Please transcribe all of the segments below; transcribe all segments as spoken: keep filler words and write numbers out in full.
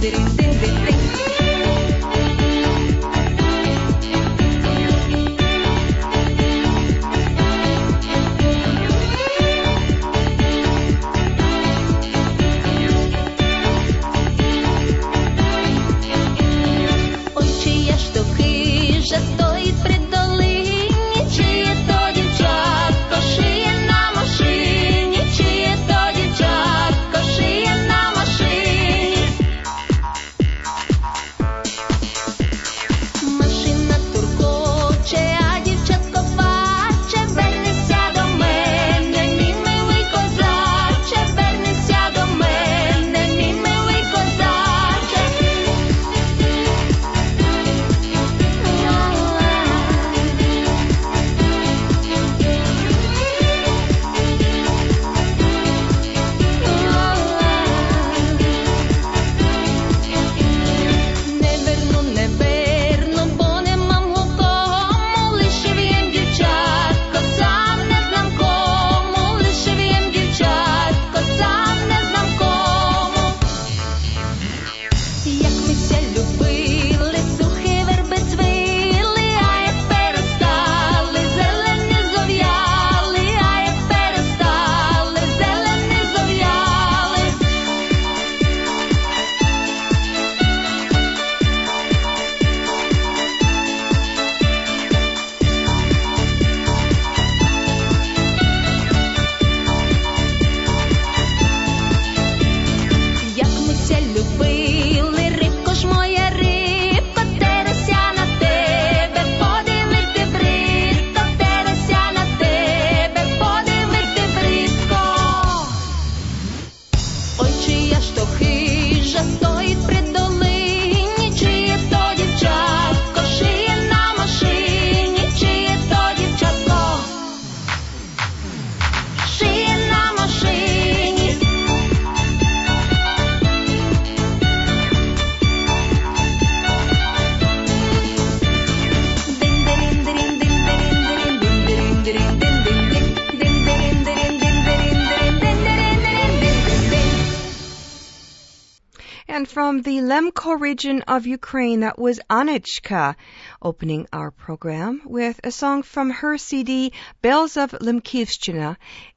From the Lemko region of Ukraine, that was Anichka, opening our program with a song from her C D, Bells of Lemkivshchina,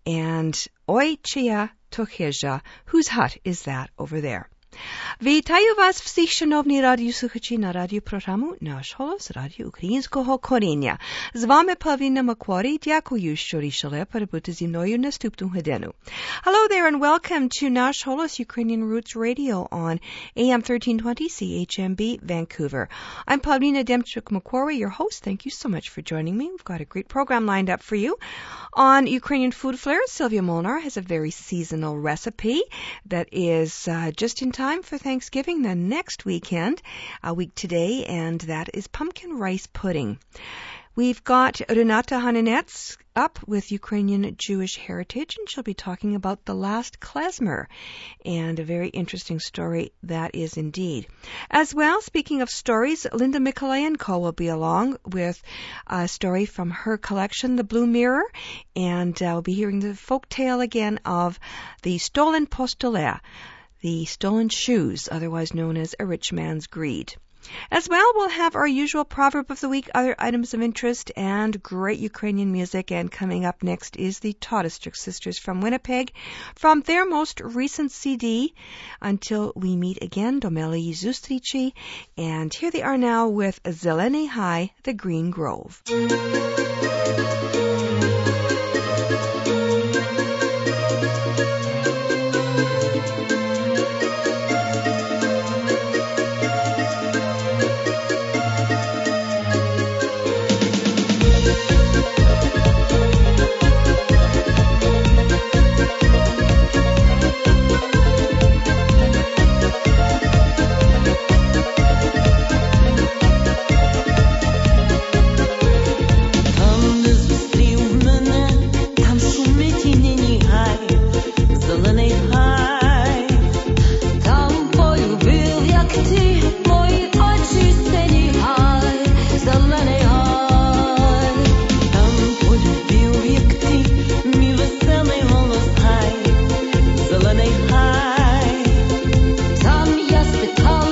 and Oi Chia Tochezha, whose hut is that over there? Вітаю вас всіх, шановні радіослухачі, на радіопрограму «Наш голос» радіо українського коріння. З вами Павліна Макварі. Дякую, що рішили перебути зі мною наступну годину. Hello there and welcome to Nash Holos Ukrainian Roots Radio on A M thirteen twenty C H M B Vancouver. I'm Pavlina Demchuk-Macquarie, your host. Thank you so much for joining me. We've got a great program lined up for you. On Ukrainian Food Flair, Sylvia Molnar has a very seasonal recipe that is uh, just in time for Thanksgiving, the next weekend, a week today, and that is pumpkin rice pudding. We've got Renata Hananets up with Ukrainian Jewish heritage, and she'll be talking about the last klezmer, and a very interesting story that is indeed. As well, speaking of stories, Linda Mikolayenko will be along with a story from her collection, The Blue Mirror, and uh, we'll be hearing the folk tale again of the stolen postolet, the stolen shoes, otherwise known as a rich man's greed. As well, we'll have our usual proverb of the week, other items of interest, and great Ukrainian music. And coming up next is the Todistrick Sisters from Winnipeg, from their most recent C D, Until We Meet Again, Domeli Zustrici. And here they are now with Zeleny High, The Green Grove. Там я спитала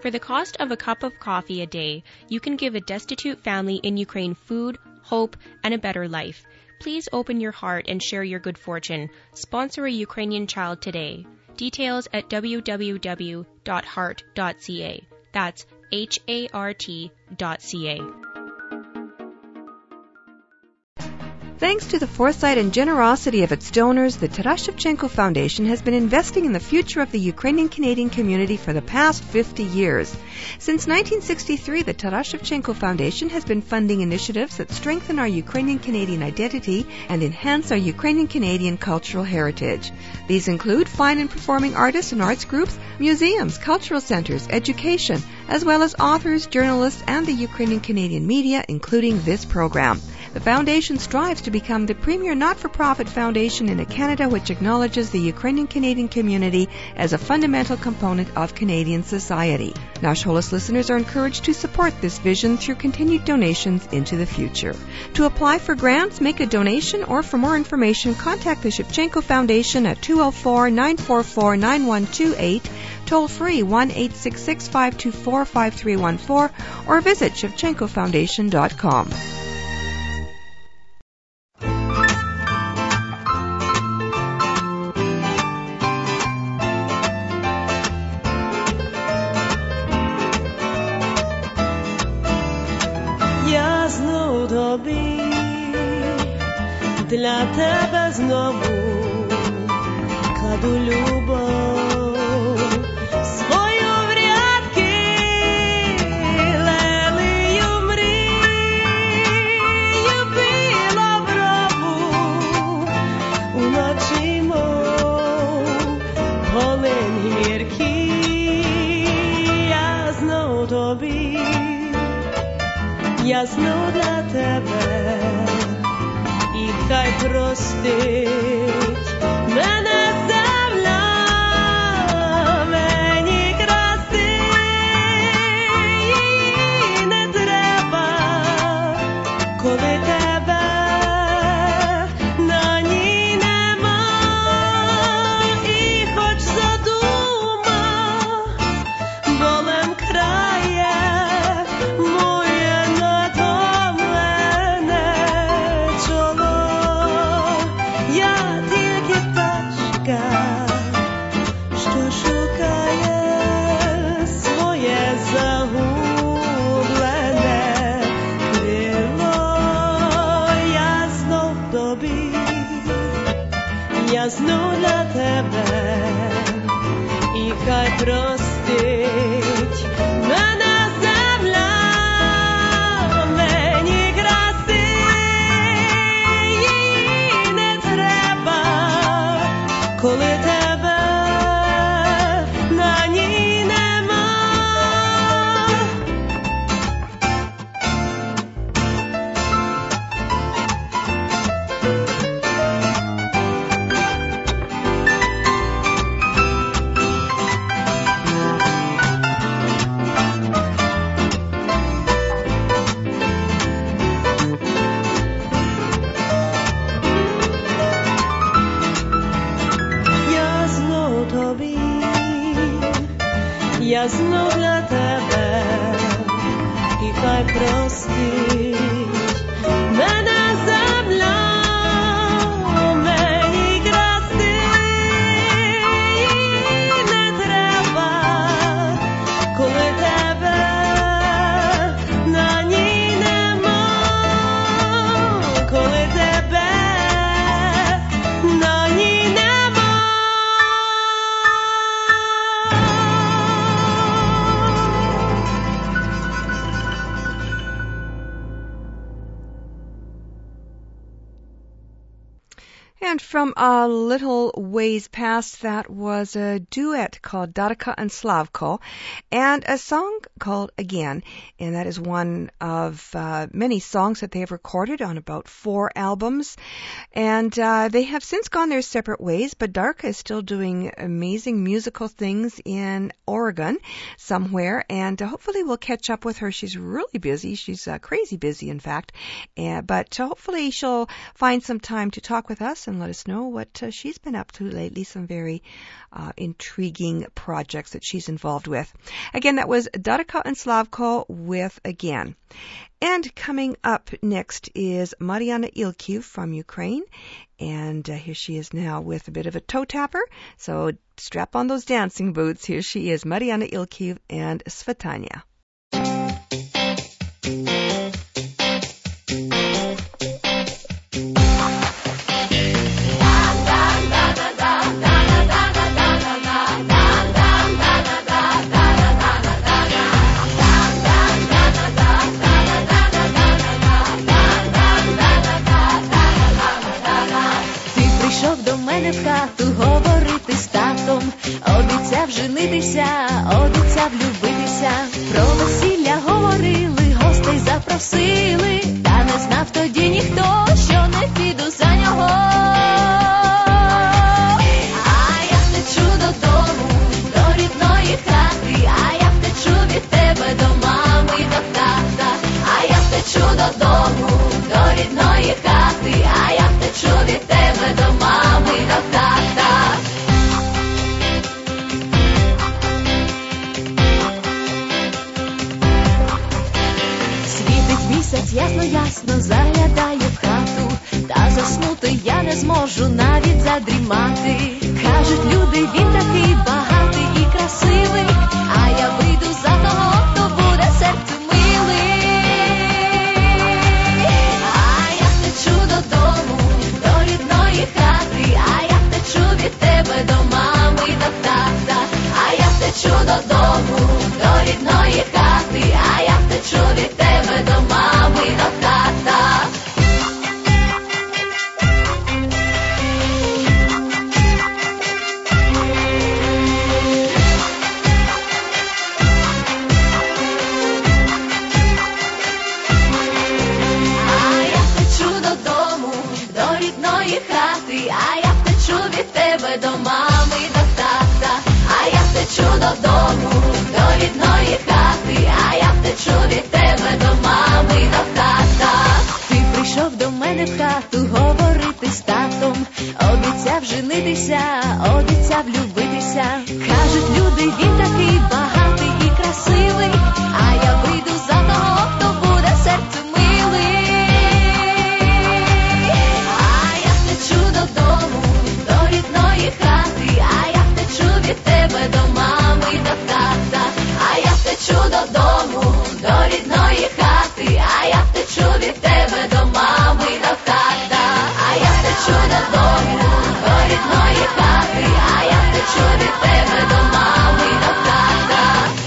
For the cost of a cup of coffee a day, you can give a destitute family in Ukraine food, hope, and a better life. Please open your heart and share your good fortune. Sponsor a Ukrainian child today. Details at w w w dot heart dot c a. That's H A R T dot C A. Thanks to the foresight and generosity of its donors, the Taras Shevchenko Foundation has been investing in the future of the Ukrainian-Canadian community for the past fifty years. Since nineteen sixty-three, the Taras Shevchenko Foundation has been funding initiatives that strengthen our Ukrainian-Canadian identity and enhance our Ukrainian-Canadian cultural heritage. These include fine and performing artists and arts groups, museums, cultural centers, education, as well as authors, journalists, and the Ukrainian-Canadian media, including this program. The foundation strives to become the premier not-for-profit foundation in a Canada which acknowledges the Ukrainian-Canadian community as a fundamental component of Canadian society. Nash Holos listeners are encouraged to support this vision through continued donations into the future. To apply for grants, make a donation, or for more information, contact the Shevchenko Foundation at two oh four, nine four four, nine one two eight, toll free one eight six six, five two four, five three one four, or visit shevchenko foundation dot com. Для тебе знову кладу любов свою в рядки, лелею мрію біла брову, уночі мов полин гіркий. Я знов тобі, я знов для тебе. Хай простить мене земля, мені краси її не треба, коли тебе на ній нема. І хоч задума болем крає моє натомлене чоло. Що шукає своє загублене крило. Я знов тобі, я знов для тебе, і хай простить мене земля, мені краси її не треба, коли тебе на ній нема. Я знов для тебе, і хай простить мене земля, мені краси її не треба, коли тебе на ній нема, коли тебе на ній нема. And from a little ways past, that was a duet called Darka and Slavko, and a song called Again. And that is one of uh, many songs that they have recorded on about four albums. And uh, they have since gone their separate ways, but Darka is still doing amazing musical things in Oregon somewhere. And uh, hopefully we'll catch up with her. She's really busy. She's uh, crazy busy, in fact. Uh, but hopefully she'll find some time to talk with us and let us know what uh, she's been up to lately, some very uh, intriguing projects that she's involved with. Again, that was Darka and Slavko with Again. And coming up next is Mariana Ilkiv from Ukraine. And uh, here she is now with a bit of a toe tapper. So strap on those dancing boots. Here she is, Mariana Ilkiv and Svetanya. В хату говорити з татом, обіцяв женитися, обіцяв любитися. Про весілля говорили, гостей запросили, та не знав тоді ніхто, що не піду за нього. А я втечу додому, до рідної хати, а я втечу від тебе до мами і до тата. А я втечу додому, до рідної хати, а я втечу від тебе до мами і до тата. Світить місяць ясно-ясно, заглядає в хату, та заснути я не зможу, навіть задрімати. Кажуть люди, він такий багатий і красивий, а я вийду за того, хто буде серцю милий. А я втечу додому, до рідної хати, а я втечу від тебе до мами і до тата. А я втечу додому, до рідної хати, а я втечу від тебе до мами і до тата. А я втечу додому, до рідної хати, а я втечу від тебе до мами і до тата. А я втечу додому, до рідної хати, а я втечу від тебе до мами і до тата. Ти прийшов до мене в хату говорити з татом, обіцяв женитися, обіцяв любитися. Кажуть люди, він такий багатий і красивий, а я вийду за того, хто буде серцю милий. А я втечу додому, до рідної хати, а я втечу від тебе до мами і до тата. А я втечу додому, до рідної хати, а я втечу від тебе до мами і до тата. А я втечу додому, до рідної хати, а я втечу від тебе до мами і до тата.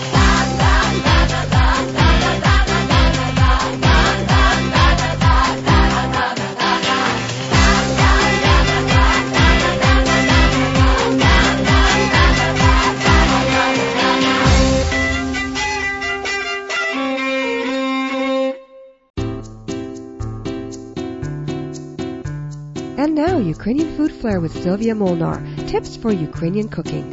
And now, Ukrainian Food Flair with Sylvia Molnar. Tips for Ukrainian cooking.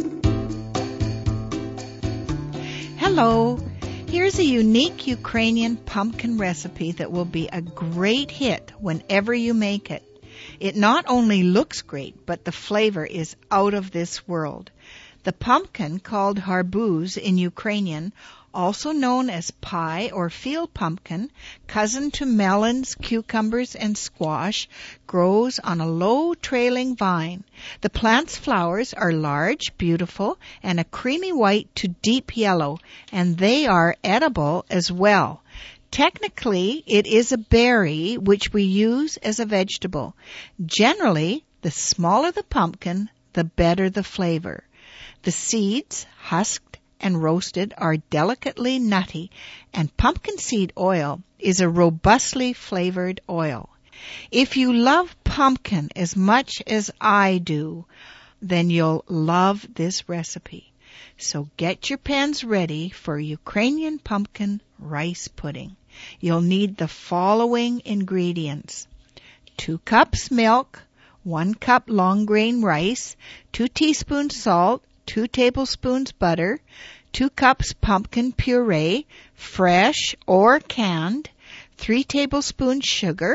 Hello. Here's a unique Ukrainian pumpkin recipe that will be a great hit whenever you make it. It not only looks great, but the flavor is out of this world. The pumpkin, called harbuz in Ukrainian, also known as pie or field pumpkin, cousin to melons, cucumbers, and squash, grows on a low trailing vine. The plant's flowers are large, beautiful, and a creamy white to deep yellow, and they are edible as well. Technically, it is a berry which we use as a vegetable. Generally, the smaller the pumpkin, the better the flavor. The seeds, husked and roasted, are delicately nutty, and pumpkin seed oil is a robustly flavored oil. If you love pumpkin as much as I do, then you'll love this recipe. So get your pans ready for Ukrainian pumpkin rice pudding. You'll need the following ingredients: two cups milk, one cup long grain rice, two teaspoons salt, two tablespoons butter, two cups pumpkin puree, fresh or canned, three tablespoons sugar,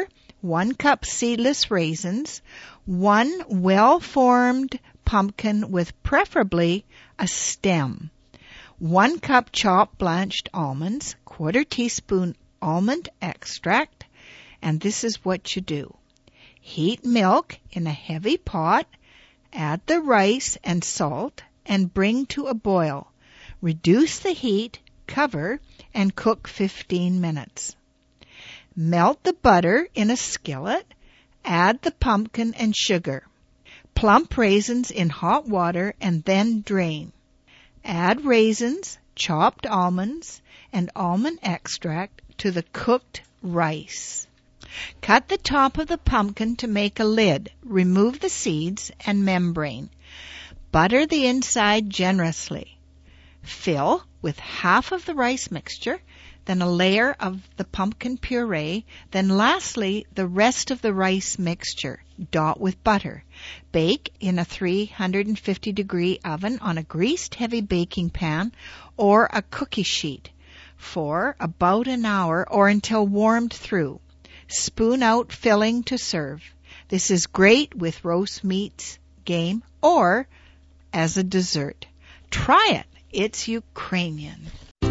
one cup seedless raisins, one well-formed pumpkin with preferably a stem, one cup chopped blanched almonds, quarter teaspoon almond extract, and this is what you do. Heat milk in a heavy pot, add the rice and salt, and bring to a boil. Reduce the heat, cover, and cook fifteen minutes. Melt the butter in a skillet, add the pumpkin and sugar. Plump raisins in hot water and then drain. Add raisins, chopped almonds, and almond extract to the cooked rice. Cut the top of the pumpkin to make a lid. Remove the seeds and membrane. Butter the inside generously. Fill with half of the rice mixture, then a layer of the pumpkin puree, then lastly the rest of the rice mixture. Dot with butter. Bake in a three hundred fifty degree oven on a greased heavy baking pan or a cookie sheet for about an hour or until warmed through. Spoon out filling to serve. This is great with roast meats, game, or as a dessert. Try it. It's Ukrainian.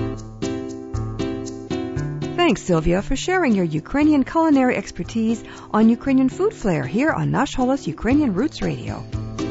Thanks, Sylvia, for sharing your Ukrainian culinary expertise on Ukrainian Food Flair here on Nash Holos Ukrainian Roots Radio.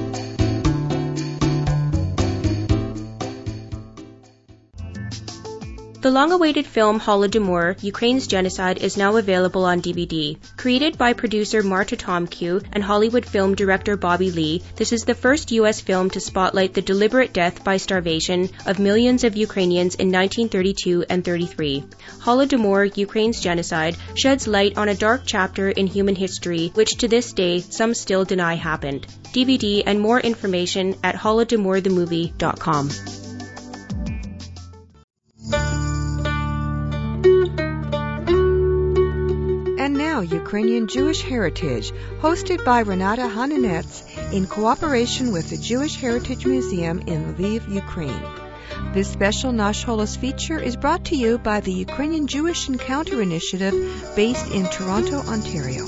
The long-awaited film Holodomor, Ukraine's Genocide, is now available on D V D. Created by producer Marta Tomkiw and Hollywood film director Bobby Lee, this is the first U S film to spotlight the deliberate death by starvation of millions of Ukrainians in nineteen thirty-two and thirty-three. Holodomor, Ukraine's Genocide, sheds light on a dark chapter in human history which to this day some still deny happened. D V D and more information at holodomor the movie dot com. And now, Ukrainian Jewish Heritage, hosted by Renata Hananetz in cooperation with the Jewish Heritage Museum in Lviv, Ukraine. This special Nash Holos feature is brought to you by the Ukrainian Jewish Encounter Initiative based in Toronto, Ontario.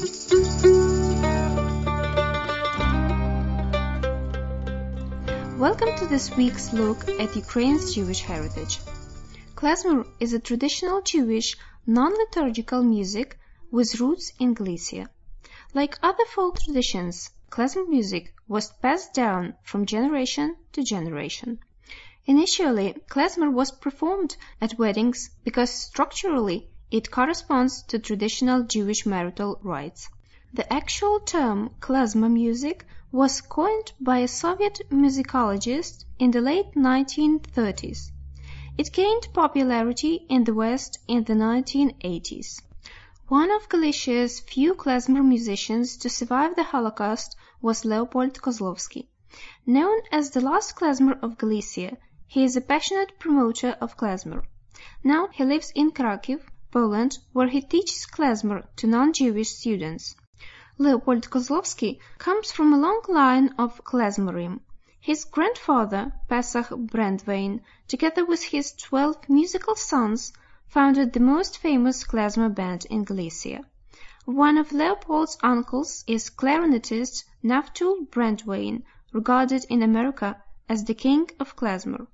Welcome to this week's look at Ukraine's Jewish heritage. Klezmer is a traditional Jewish non-liturgical music with roots in Galicia. Like other folk traditions, klezmer music was passed down from generation to generation. Initially, klezmer was performed at weddings because structurally it corresponds to traditional Jewish marital rites. The actual term klezmer music was coined by a Soviet musicologist in the late nineteen thirties. It gained popularity in the West in the nineteen eighties. One of Galicia's few klezmer musicians to survive the Holocaust was Leopold Kozlovsky. Known as the last klezmer of Galicia, he is a passionate promoter of klezmer. Now he lives in Kraków, Poland, where he teaches klezmer to non-Jewish students. Leopold Kozlovsky comes from a long line of klezmerim. His grandfather, Pesach Brandwein, together with his twelve musical sons, founded the most famous klezmer band in Galicia. One of Leopold's uncles is clarinetist Naftul Brandwein, regarded in America as the king of klezmer.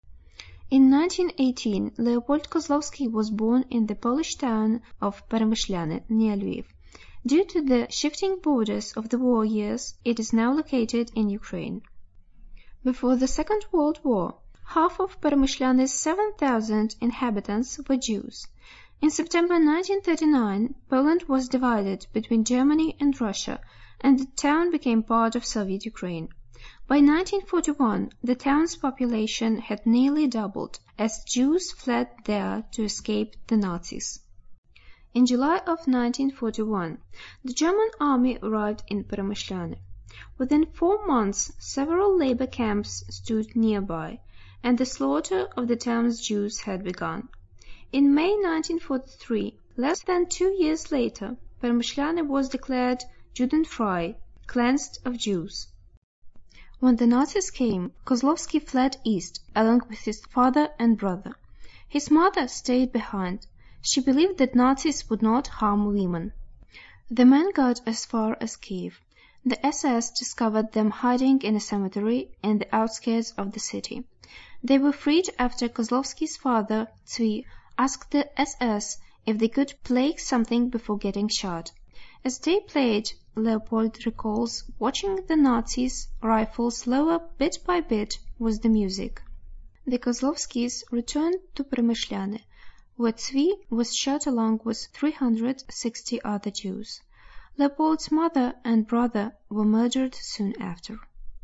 In nineteen eighteen, Leopold Kozlovsky was born in the Polish town of Peremyślany, near Lviv. Due to the shifting borders of the war years, it is now located in Ukraine. Before the Second World War, half of Peremyślany's seven thousand inhabitants were Jews. In September nineteen thirty-nine, Poland was divided between Germany and Russia, and the town became part of Soviet Ukraine. By nineteen forty-one, the town's population had nearly doubled, as Jews fled there to escape the Nazis. In July of nineteen forty-one, the German army arrived in Peremyślany. Within four months, several labor camps stood nearby, and the slaughter of the town's Jews had begun. In May nineteen forty-three, less than two years later, Peremyślany was declared Judenfrei, cleansed of Jews. When the Nazis came, Kozlovsky fled east, along with his father and brother. His mother stayed behind. She believed that Nazis would not harm women. The men got as far as Kiev. The S S discovered them hiding in a cemetery in the outskirts of the city. They were freed after Kozlovsky's father, Zvi, asked the S S if they could play something before getting shot. As they played, Leopold recalls watching the Nazis' rifles lower bit by bit with the music. The Kozlovskys returned to Peremyshlyane, where Zvi was shot along with three hundred sixty other Jews. Leopold's mother and brother were murdered soon after.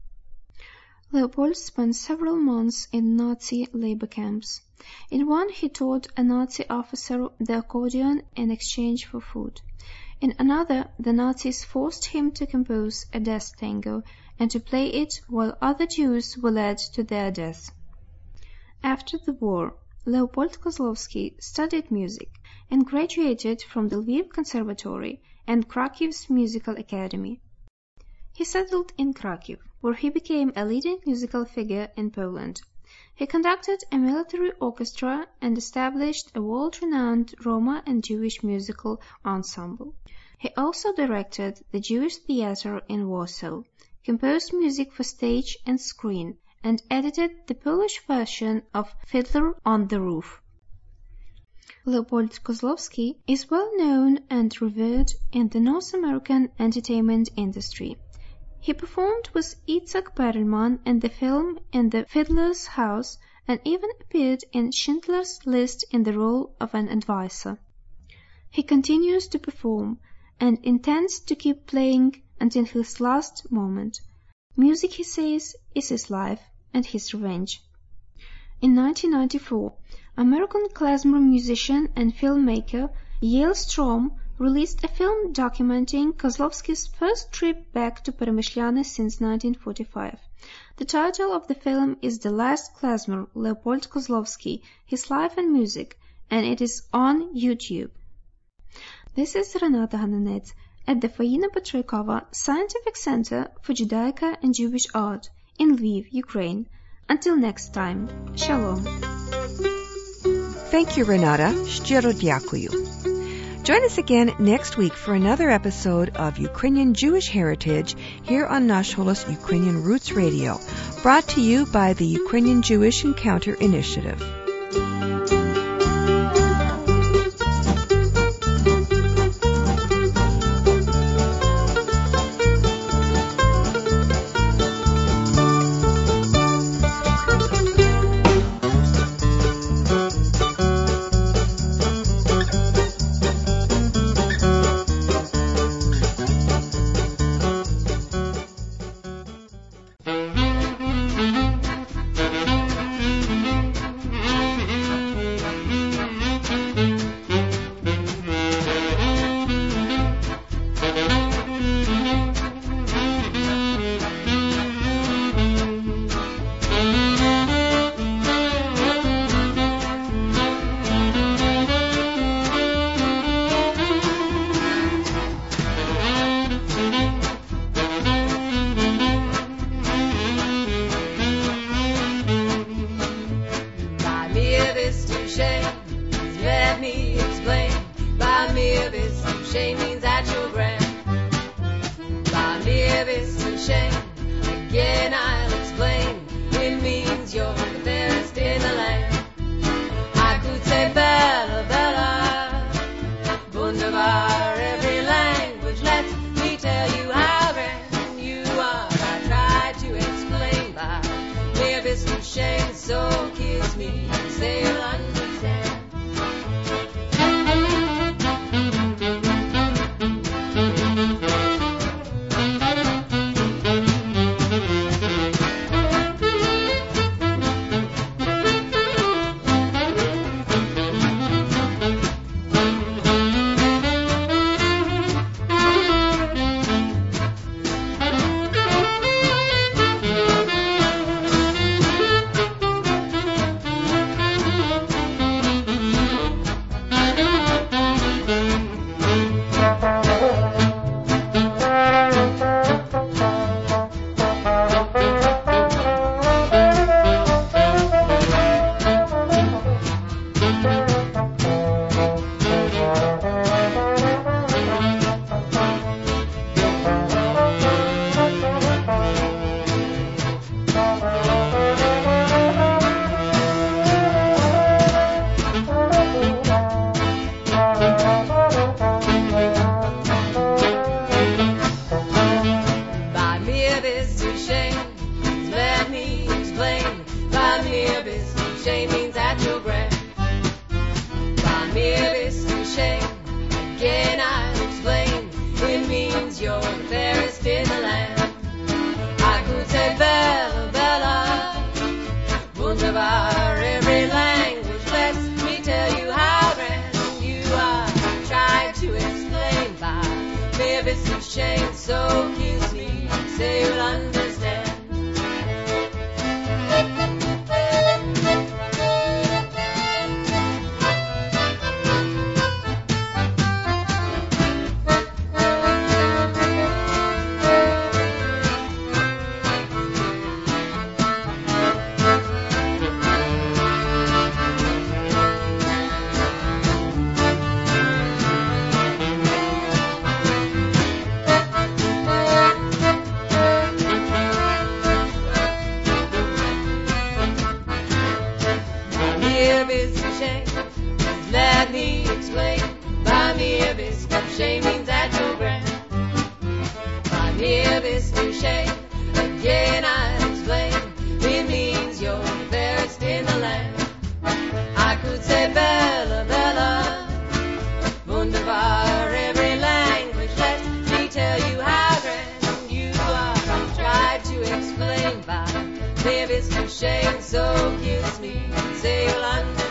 Leopold spent several months in Nazi labor camps. In one, he taught a Nazi officer the accordion in exchange for food. In another, the Nazis forced him to compose a death tango and to play it while other Jews were led to their death. After the war, Leopold Kozlovsky studied music and graduated from the Lviv Conservatory and Krakow's Musical Academy. He settled in Krakow, where he became a leading musical figure in Poland. He conducted a military orchestra and established a world-renowned Roma and Jewish musical ensemble. He also directed the Jewish theater in Warsaw, composed music for stage and screen, and edited the Polish version of Fiddler on the Roof. Leopold Kozlovsky is well known and revered in the North American entertainment industry. He performed with Itzhak Perelman in the film In the Fiddler's House and even appeared in Schindler's List in the role of an advisor. He continues to perform and intends to keep playing until his last moment. Music, he says, is his life and his revenge. In nineteen ninety-four, American klezmer musician and filmmaker Yael Strom released a film documenting Kozlovsky's first trip back to Peremyshlyane since nineteen forty-five. The title of the film is The Last Klezmer, Leopold Kozlovsky, His Life and Music, and it is on YouTube. This is Renata Hananets at the Faina Petraykova Scientific Center for Judaica and Jewish Art in Lviv, Ukraine. Until next time, Shalom. Thank you, Renata. Щиро дякую. Join us again next week for another episode of Ukrainian Jewish Heritage here on Nash Holos Ukrainian Roots Radio, brought to you by the Ukrainian Jewish Encounter Initiative. So kiss me, say you'll understand. Mir bist du schön, so kiss me, say you'll understand. Let me explain. Bei mir bist du schön means that you're grand. Bei mir bist du schön. Again I explain. It means you're fairest in the land. I could say Bella, Bella, wunderbar, every language. Let me tell you how grand you are. Try to explain. Bei mir bist du schön, so kiss me, say you'll understand.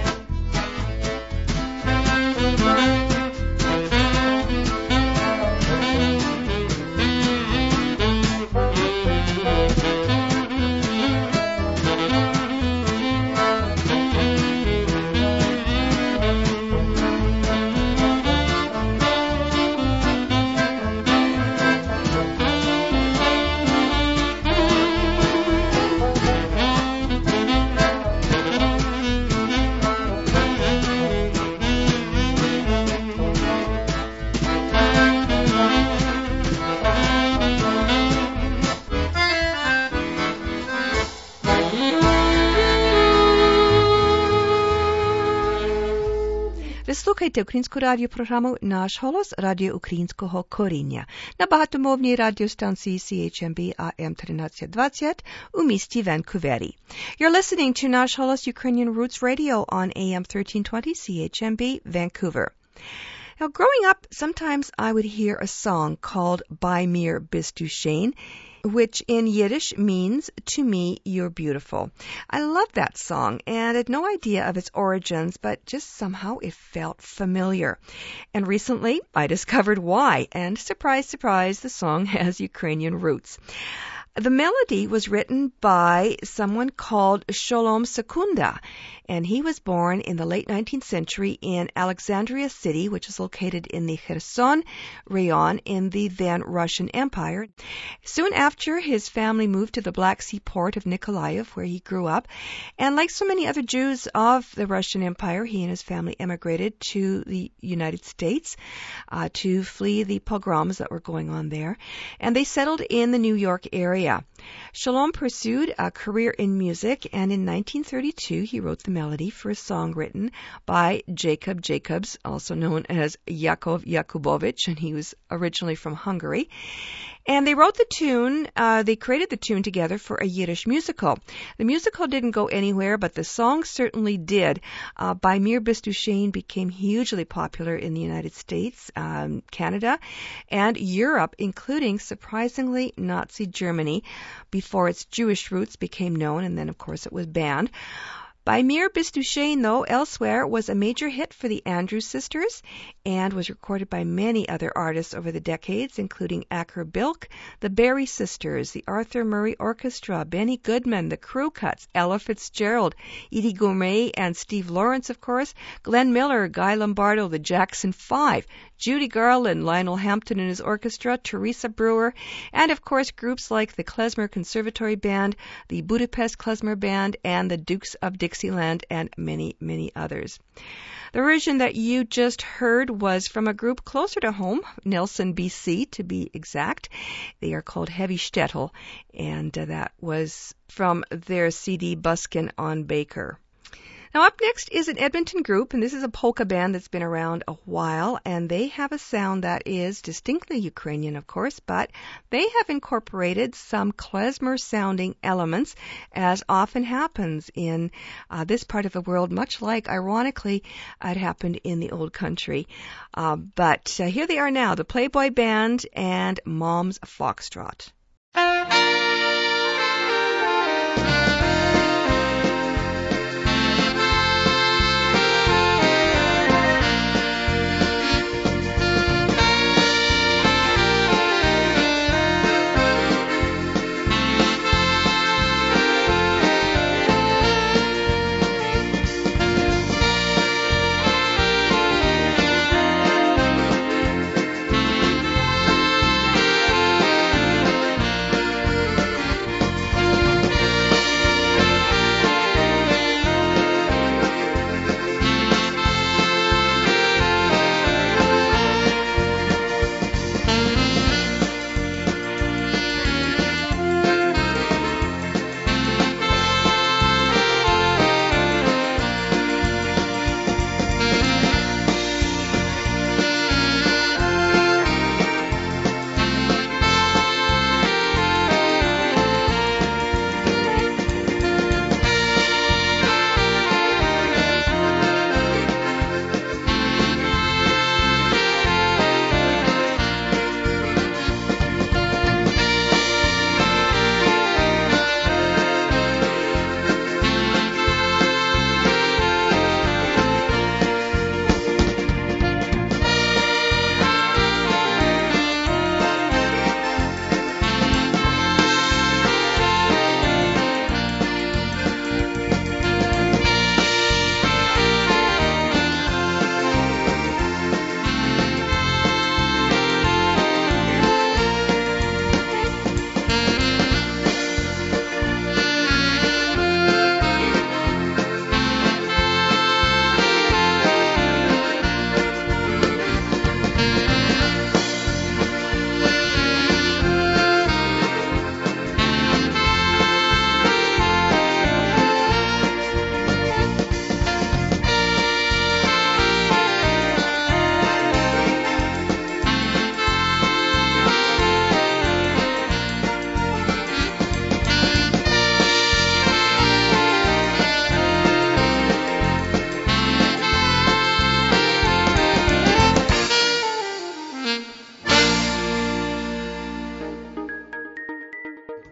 Слухайте українську радіопрограму «Наш голос» Радіо Українського Коріння на багатомовній радіостанції сі ейч ем бі ей ем тринадцять двадцять у місті Ванкувері. You're listening to «Наш голос» Ukrainian Roots Radio on A M thirteen twenty C H M B, Vancouver. Now, growing up, sometimes I would hear a song called Bei mir bist du schön, which in Yiddish means, to me, you're beautiful. I love that song, and had no idea of its origins, but just somehow it felt familiar. And recently, I discovered why, and surprise, surprise, the song has Ukrainian roots. The melody was written by someone called Sholom Sekunda, and he was born in the late nineteenth century in Alexandria City, which is located in the Kherson Rayon in the then Russian Empire. Soon after, his family moved to the Black Sea port of Nikolaev, where he grew up, and like so many other Jews of the Russian Empire, he and his family emigrated to the United States uh, to flee the pogroms that were going on there, and they settled in the New York area. Shalom pursued a career in music, and in nineteen thirty-two he wrote the melody for a song written by Jacob Jacobs, also known as Yakov Yakubovich, and he was originally from Hungary. And they wrote the tune, uh, they created the tune together for a Yiddish musical. The musical didn't go anywhere, but the song certainly did. Uh, Bei mir bist du schön became hugely popular in the United States, um, Canada, and Europe, including, surprisingly, Nazi Germany, before its Jewish roots became known, and then, of course, it was banned. Bei mir bist du schön, though, elsewhere, was a major hit for the Andrews Sisters and was recorded by many other artists over the decades, including Acker Bilk, the Berry Sisters, the Arthur Murray Orchestra, Benny Goodman, the Crew Cuts, Ella Fitzgerald, Edie Gourmet, and Steve Lawrence, of course, Glenn Miller, Guy Lombardo, the Jackson Five, Judy Garland, Lionel Hampton and his orchestra, Teresa Brewer, and, of course, groups like the Klezmer Conservatory Band, the Budapest Klezmer Band, and the Dukes of Dixieland, and many, many others. The version that you just heard was from a group closer to home, Nelson, B C, to be exact. They are called Heavy Shtetl, and uh, that was from their C D Buskin on Baker. Now, up next is an Edmonton group, and this is a polka band that's been around a while, and they have a sound that is distinctly Ukrainian, of course, but they have incorporated some klezmer-sounding elements, as often happens in uh, this part of the world, much like, ironically, it happened in the old country. Uh, but uh, here they are now, the Playboy Band and Mom's Foxtrot.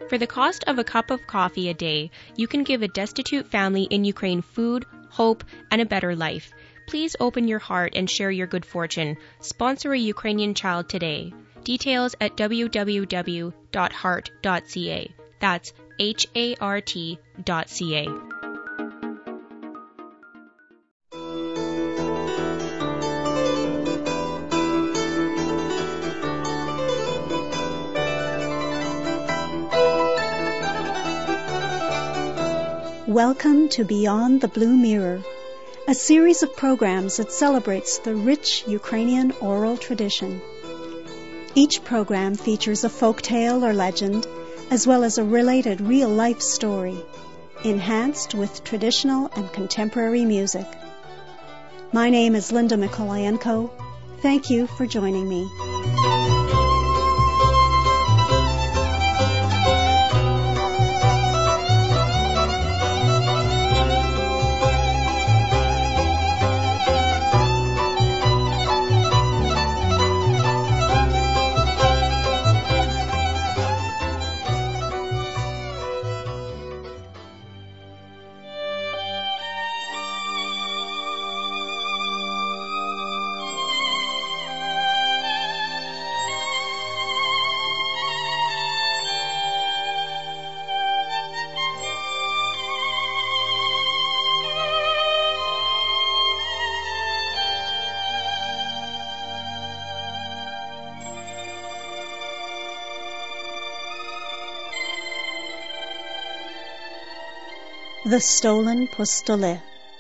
For the cost of a cup of coffee a day, you can give a destitute family in Ukraine food, hope, and a better life. Please open your heart and share your good fortune. Sponsor a Ukrainian child today. Details at w w w dot heart dot c a. That's H A R T dot C A. Welcome to Beyond the Blue Mirror, a series of programs that celebrates the rich Ukrainian oral tradition. Each program features a folk tale or legend, as well as a related real-life story, enhanced with traditional and contemporary music. My name is Linda Mikolayenko. Thank you for joining me. The Stolen Pustolet.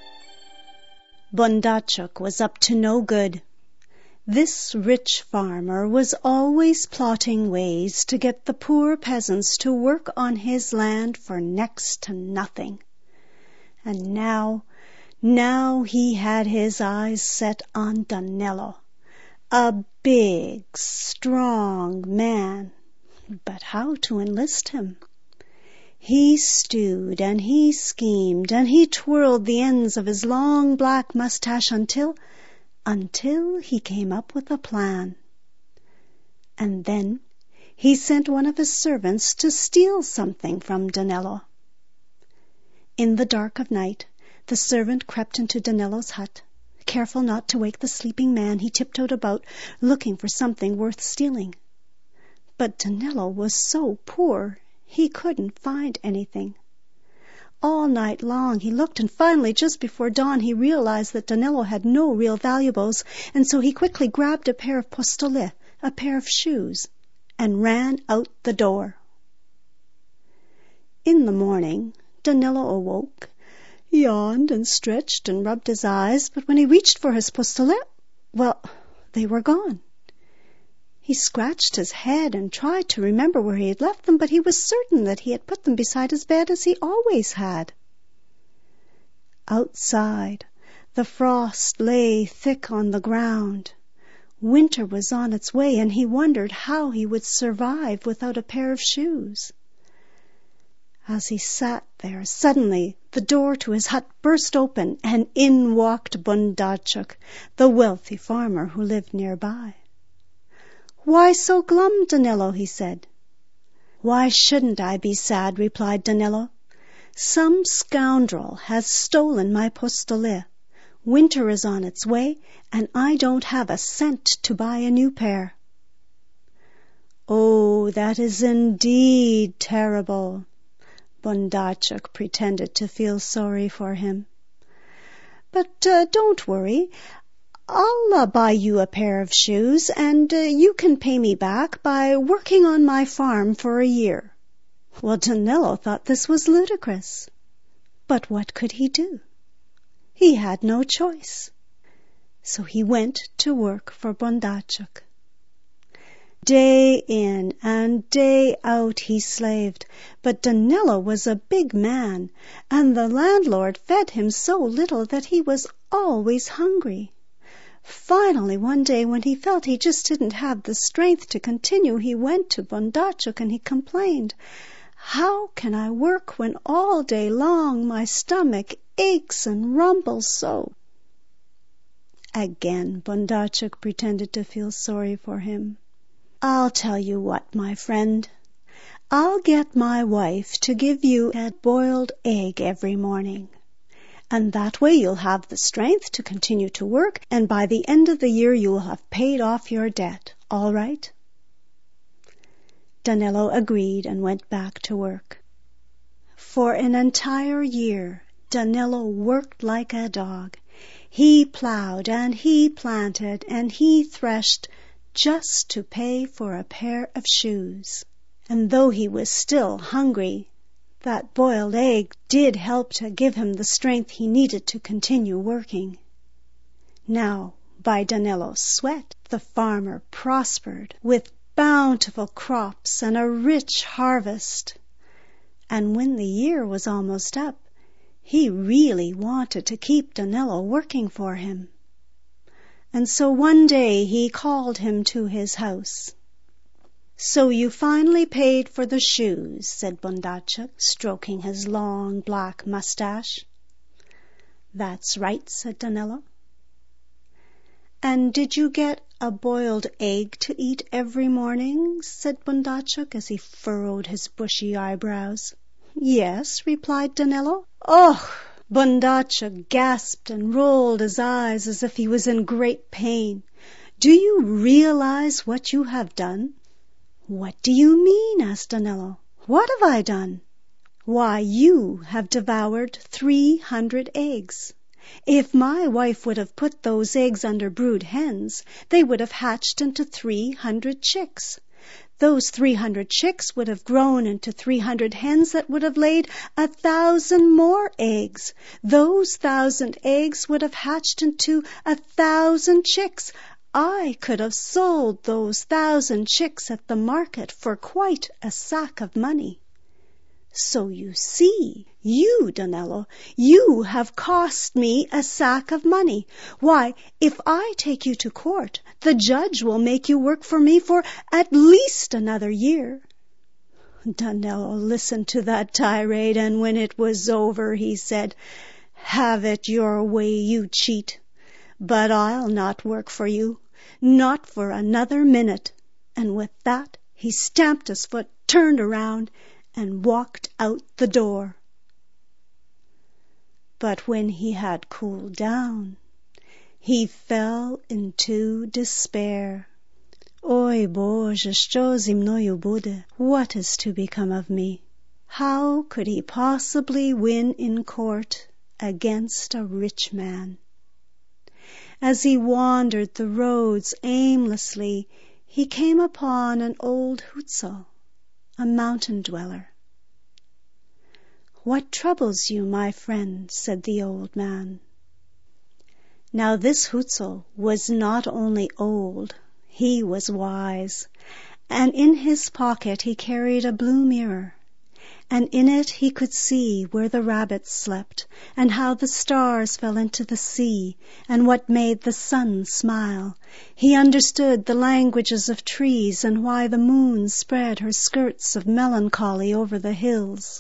Bondachuk was up to no good. This rich farmer was always plotting ways to get the poor peasants to work on his land for next to nothing. And now, now he had his eyes set on Danilo, a big, strong man. But how to enlist him? He stewed and he schemed and he twirled the ends of his long black mustache until, until he came up with a plan. And then he sent one of his servants to steal something from Danilo. In the dark of night, the servant crept into Danilo's hut. Careful not to wake the sleeping man, he tiptoed about, looking for something worth stealing. But Danilo was so poor, he couldn't find anything. All night long he looked, and finally, just before dawn, he realized that Danilo had no real valuables, and so he quickly grabbed a pair of pistolets, a pair of shoes, and ran out the door. In the morning, Danilo awoke, yawned and stretched and rubbed his eyes, but when he reached for his pistolets, well, they were gone. He scratched his head and tried to remember where he had left them, but he was certain that he had put them beside his bed as he always had. Outside, the frost lay thick on the ground. Winter was on its way, and he wondered how he would survive without a pair of shoes. As he sat there, suddenly the door to his hut burst open, and in walked Bondachuk, the wealthy farmer who lived nearby. "Why so glum, Danilo?" he said. "Why shouldn't I be sad?" replied Danilo. "Some scoundrel has stolen my pistolet. Winter is on its way, and I don't have a cent to buy a new pair." "Oh, that is indeed terrible." Bondachuk pretended to feel sorry for him. "But uh, don't worry. I'll uh, buy you a pair of shoes, and uh, you can pay me back by working on my farm for a year." Well, Danilo thought this was ludicrous. But what could he do? He had no choice. So he went to work for Bondachuk. Day in and day out he slaved, but Danilo was a big man, and the landlord fed him so little that he was always hungry. Finally, one day, when he felt he just didn't have the strength to continue, he went to Bondachuk and he complained, "How can I work when all day long my stomach aches and rumbles so?" Again, Bondachuk pretended to feel sorry for him. "I'll tell you what, my friend. I'll get my wife to give you a boiled egg every morning. And that way you'll have the strength to continue to work, and by the end of the year you'll have paid off your debt. All right?" Danilo agreed and went back to work. For an entire year, Danilo worked like a dog. He plowed and he planted and he threshed just to pay for a pair of shoes. And though he was still hungry, that boiled egg did help to give him the strength he needed to continue working. Now, by Danilo's sweat, the farmer prospered with bountiful crops and a rich harvest. And when the year was almost up, he really wanted to keep Danilo working for him. And so one day he called him to his house. "So you finally paid for the shoes," said Bondachuk, stroking his long black mustache. "That's right," said Danilo. "And did you get a boiled egg to eat every morning?" said Bondachuk as he furrowed his bushy eyebrows. "Yes," replied Danilo. "Oh!" Bondachuk gasped and rolled his eyes as if he was in great pain. "Do you realize what you have done?" "What do you mean?" asked Danilo. "What have I done?" "Why, you have devoured three hundred eggs. If my wife would have put those eggs under brood hens, they would have hatched into three hundred chicks. Those three hundred chicks would have grown into three hundred hens that would have laid a thousand more eggs. Those thousand eggs would have hatched into a thousand chicks. I could have sold those thousand chicks at the market for quite a sack of money. So you see, you, Danilo, you have cost me a sack of money. Why, if I take you to court, the judge will make you work for me for at least another year." Danilo listened to that tirade, and when it was over, he said, "Have it your way, you cheat. But I'll not work for you. Not for another minute." And with that, he stamped his foot, turned around, and walked out the door. But when he had cooled down, he fell into despair. Oj Bože, što zi mnoju bude? What is to become of me? How could he possibly win in court against a rich man? As he wandered the roads aimlessly, he came upon an old Hutsul, a mountain dweller. "What troubles you, my friend?" said the old man. Now this Hutsul was not only old, he was wise, and in his pocket he carried a blue mirror, and in it he could see where the rabbits slept, and how the stars fell into the sea, and what made the sun smile. He understood the languages of trees, and why the moon spread her skirts of melancholy over the hills.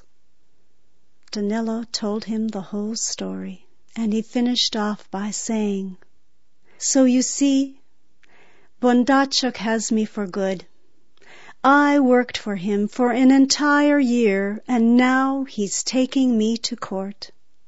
Danilo told him the whole story, and he finished off by saying, "So you see, Bondachuk has me for good. I worked for him for an entire year, and now he's taking me to court."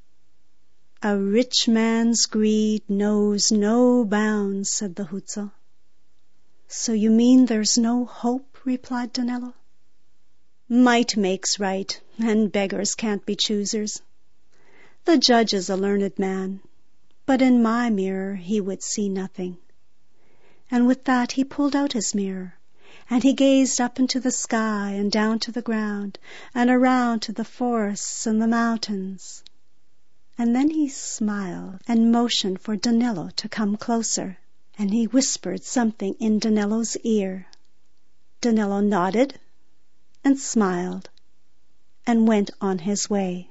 "A rich man's greed knows no bounds," said the Hutsul. "So you mean there's no hope?" replied Danilo. "Might makes right, and beggars can't be choosers. The judge is a learned man, but in my mirror he would see nothing." And with that he pulled out his mirror, and he gazed up into the sky and down to the ground and around to the forests and the mountains. And then he smiled and motioned for Danilo to come closer, and he whispered something in Danilo's ear. Danilo nodded and smiled and went on his way.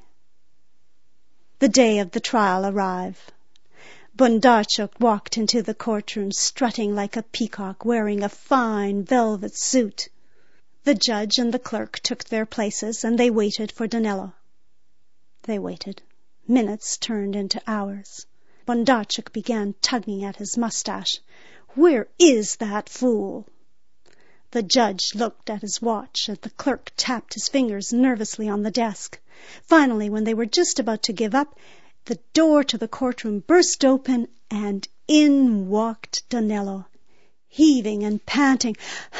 The day of the trial arrived. Bondachuk walked into the courtroom strutting like a peacock, wearing a fine velvet suit. The judge and the clerk took their places, and they waited for Danilo. They waited. Minutes turned into hours. Bondachuk began tugging at his mustache. "Where is that fool?" The judge looked at his watch as the clerk tapped his fingers nervously on the desk. Finally, when they were just about to give up, the door to the courtroom burst open, and in walked Donello, heaving and panting.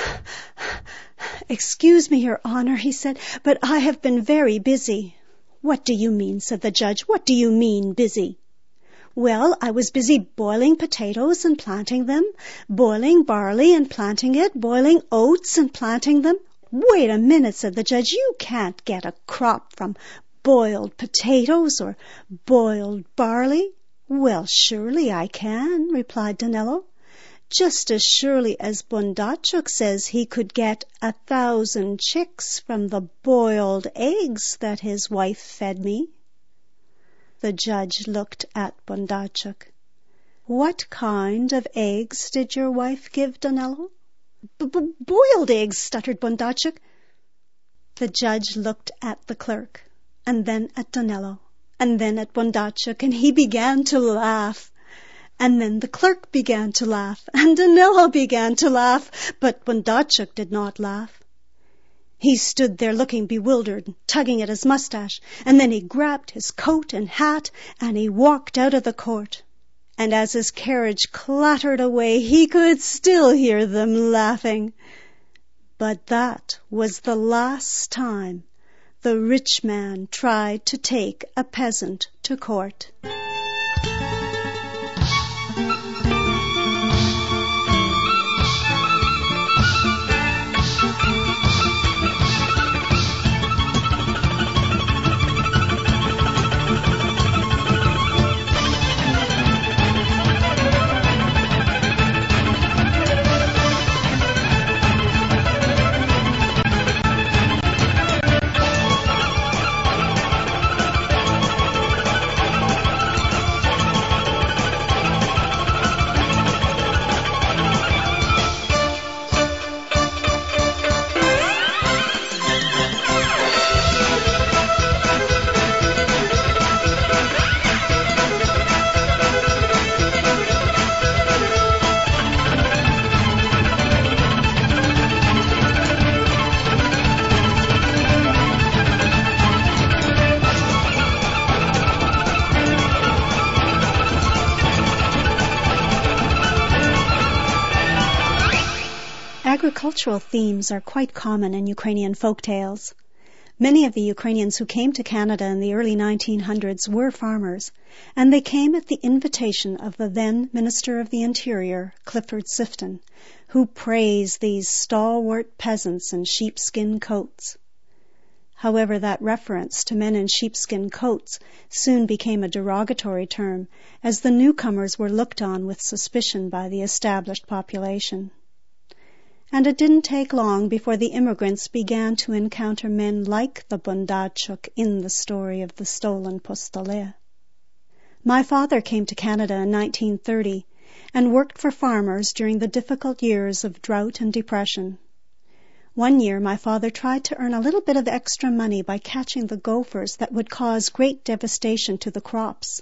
"Excuse me, Your Honor," he said, "but I have been very busy." "What do you mean?" said the judge. "What do you mean, busy?" "Well, I was busy boiling potatoes and planting them, boiling barley and planting it, boiling oats and planting them." "Wait a minute," said the judge. "You can't get a crop from boiled potatoes or boiled barley." "Well, surely I can," replied Donello. "Just as surely as Bondachuk says he could get a thousand chicks from the boiled eggs that his wife fed me." The judge looked at Bondachuk. "What kind of eggs did your wife give, Donello?" "B-b-boiled eggs," stuttered Bondachuk. The judge looked at the clerk, and then at Donello, and then at Bondachuk, and he began to laugh. And then the clerk began to laugh, and Donello began to laugh, but Bondachuk did not laugh. He stood there looking bewildered, tugging at his mustache, and then he grabbed his coat and hat, and he walked out of the court. And as his carriage clattered away, he could still hear them laughing. But that was the last time the rich man tried to take a peasant to court. Agricultural themes are quite common in Ukrainian folk tales. Many of the Ukrainians who came to Canada in the early nineteen hundreds were farmers, and they came at the invitation of the then Minister of the Interior, Clifford Sifton, who praised these stalwart peasants in sheepskin coats. However, that reference to men in sheepskin coats soon became a derogatory term, as the newcomers were looked on with suspicion by the established population. And it didn't take long before the immigrants began to encounter men like the Bondachuk in the story of the stolen pistolet. My father came to Canada in nineteen thirty and worked for farmers during the difficult years of drought and depression. One year my father tried to earn a little bit of extra money by catching the gophers that would cause great devastation to the crops.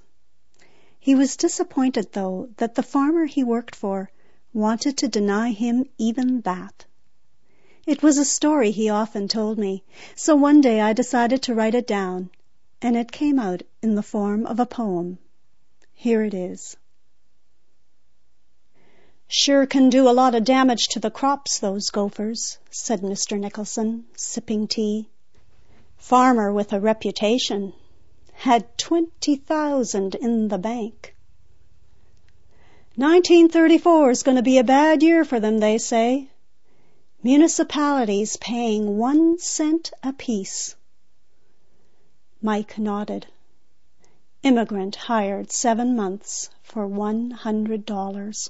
He was disappointed, though, that the farmer he worked for wanted to deny him even that. It was a story he often told me, so one day I decided to write it down, and it came out in the form of a poem. Here it is. "Sure can do a lot of damage to the crops, those gophers," said Mister Nicholson, sipping tea. "Farmer with a reputation. Had twenty thousand in the bank. nineteen thirty-four is going to be a bad year for them, they say. Municipalities paying one cent apiece." Mike nodded. Immigrant hired seven months for one hundred dollars.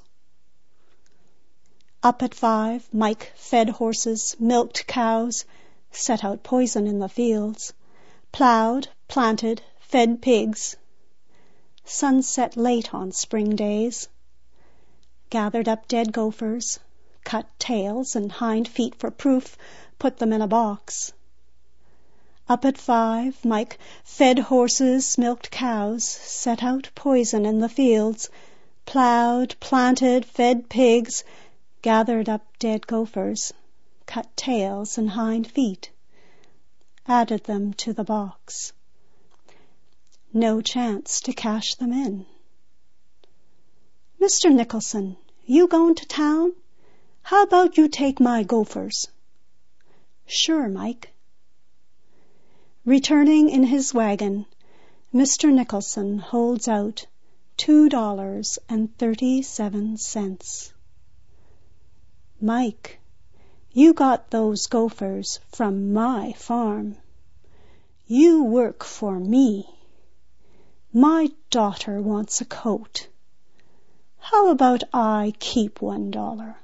Up at five, Mike fed horses, milked cows, set out poison in the fields, plowed, planted, fed pigs. Sun set late on spring days. Gathered up dead gophers, cut tails and hind feet for proof, put them in a box. Up at five, Mike fed horses, milked cows, set out poison in the fields, plowed, planted, fed pigs, gathered up dead gophers, cut tails and hind feet, added them to the box. No chance to cash them in. Mister Nicholson, you going to town? How about you take my gophers? Sure, Mike. Returning in his wagon, Mister Nicholson holds out two dollars and thirty-seven cents. Mike, you got those gophers from my farm. You work for me. My daughter wants a coat. How about I keep one dollar?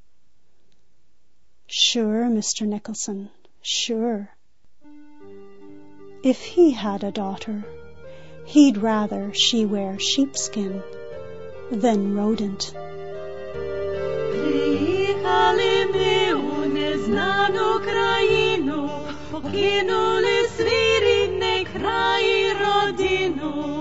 Sure, Mister Nicholson, sure. If he had a daughter, he'd rather she wear sheepskin than rodent. Приїхали ми у незнану країну, покинули свій рідний край і родину.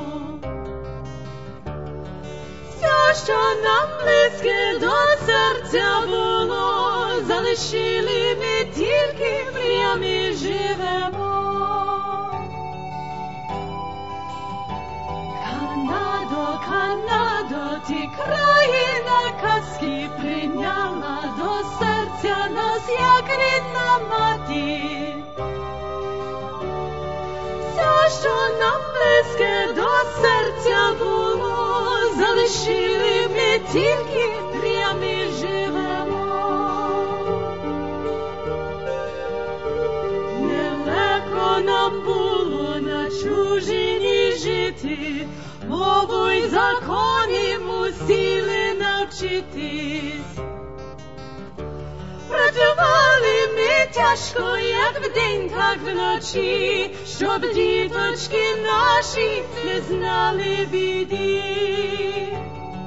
Все, що нам близьке до серця було, залишили ми тільки мріями живемо. Канадо, Канадо, ти країна казки прийняла до серця нас, як рідна мати. Все, що нам близьке до серця було, залишили ми тільки мріями живемо. Нелегко нам було на чужині жити, мову й законів мусили навчитись. Працювали ми тяжко, як вдень, так вночі, щоб діточки наші не знали біди.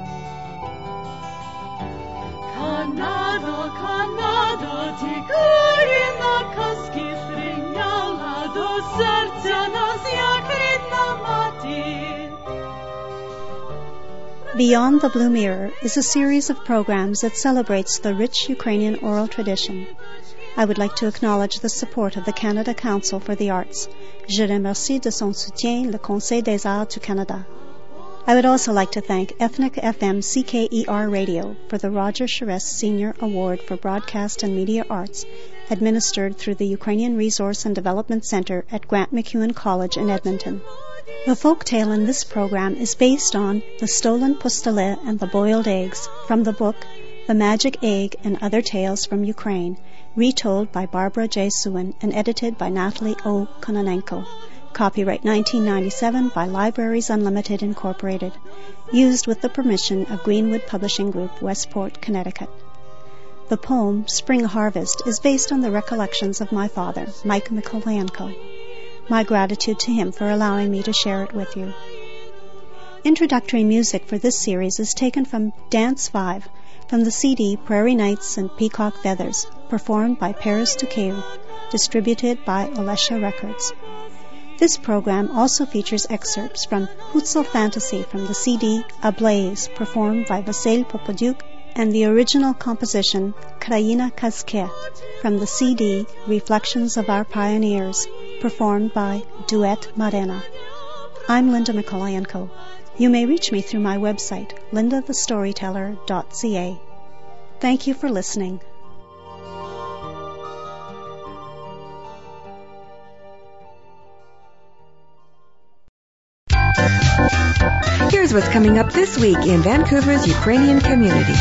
Канадо, Канадо, ти країна казки прийняла до серця нас, як рідна мати. Beyond the Blue Mirror is a series of programs that celebrates the rich Ukrainian oral tradition. I would like to acknowledge the support of the Canada Council for the Arts. Je remercie de son soutien le Conseil des Arts du Canada. I would also like to thank Ethnic F M C K E R Radio for the Roger Charest Senior Award for Broadcast and Media Arts, administered through the Ukrainian Resource and Development Center at Grant MacEwan College in Edmonton. The folk tale in this program is based on The Stolen Pustolet and the Boiled Eggs from the book The Magic Egg and Other Tales from Ukraine, retold by Barbara J. Suin and edited by Natalie O. Kononenko. Copyright nineteen ninety-seven by Libraries Unlimited, Incorporated. Used with the permission of Greenwood Publishing Group, Westport, Connecticut. The poem Spring Harvest is based on the recollections of my father, Mike Mikolenko. My gratitude to him for allowing me to share it with you. Introductory music for this series is taken from Dance five, from the C D Prairie Nights and Peacock Feathers, performed by Paris Tukeu, distributed by Olesha Records. This program also features excerpts from Hutzal Fantasy from the C D Ablaze, performed by Vasyl Popodyuk, and the original composition Kraina Kazke from the C D Reflections of Our Pioneers, performed by Duet Marena. I'm Linda Mikolenko. You may reach me through my website, linda the storyteller dot c a. Thank you for listening. Here's what's coming up this week in Vancouver's Ukrainian community.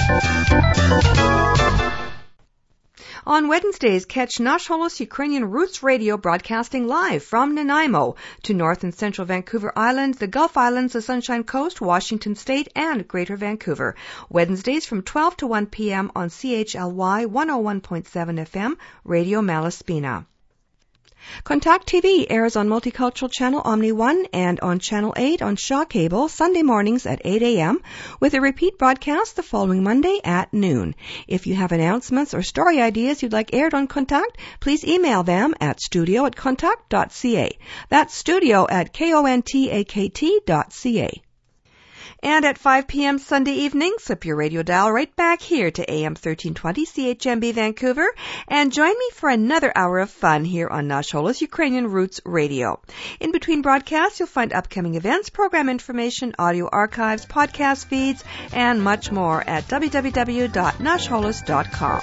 On Wednesdays, catch Nash Holos Ukrainian Roots Radio broadcasting live from Nanaimo to North and Central Vancouver Island, the Gulf Islands, the Sunshine Coast, Washington State, and Greater Vancouver. Wednesdays from twelve to one p.m. on C H L Y one oh one point seven F M, Radio Malaspina. Contact T V airs on Multicultural Channel Omni one and on Channel eight on Shaw Cable Sunday mornings at eight a.m. with a repeat broadcast the following Monday at noon. If you have announcements or story ideas you'd like aired on Contact, please email them at studio at contact dot c a. That's studio at K O N T A K T dot C A. And at five p.m. Sunday evening, slip your radio dial right back here to A M thirteen twenty C H M B Vancouver and join me for another hour of fun here on Nash Holos Ukrainian Roots Radio. In between broadcasts, you'll find upcoming events, program information, audio archives, podcast feeds, and much more at w w w dot nash holos dot com.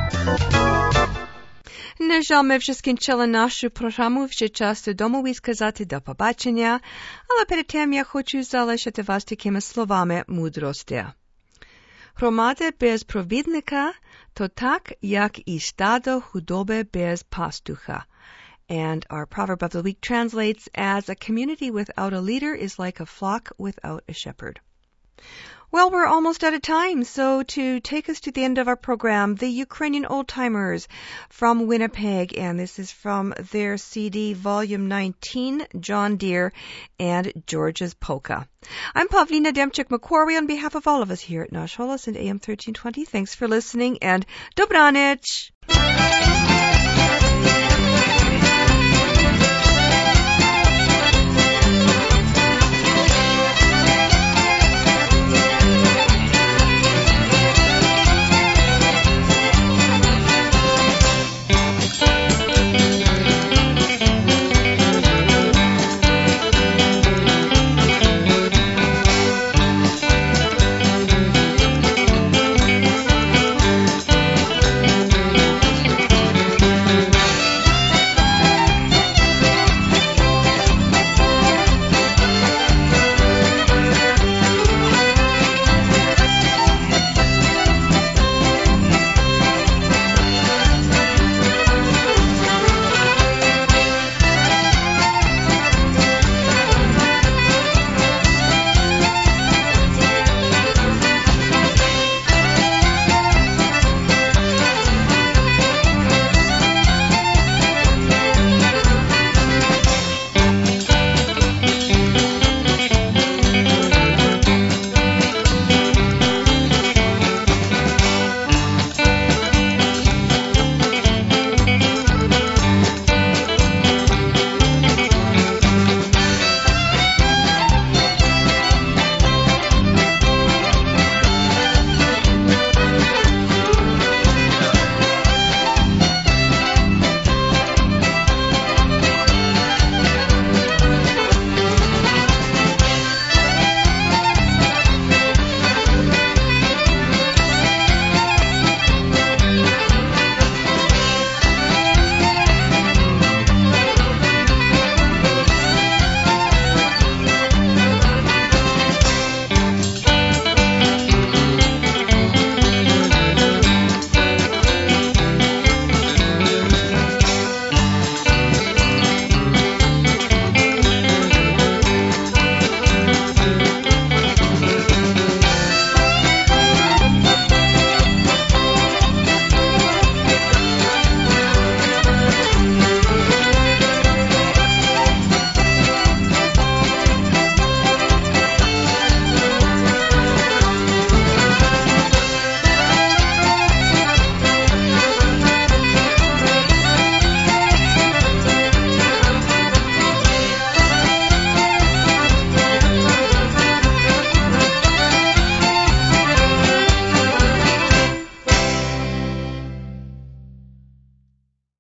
На жаль, ми вже скінчили нашу програму, вже час додому і сказати до побачення, але перед тим я хочу залишити вас такими словами мудрості. Громада без провідника – то так, як і стадо худоби без пастуха. And our proverb of the week translates as, a community without a leader is like a flock without a shepherd. Well, we're almost out of time, so to take us to the end of our program, the Ukrainian Old Timers from Winnipeg, and this is from their C D, Volume nineteen, John Deere and George's Polka. I'm Pavlina Demchik-McQuarrie on behalf of all of us here at Nash Holos and A M thirteen twenty. Thanks for listening, and Dobranich!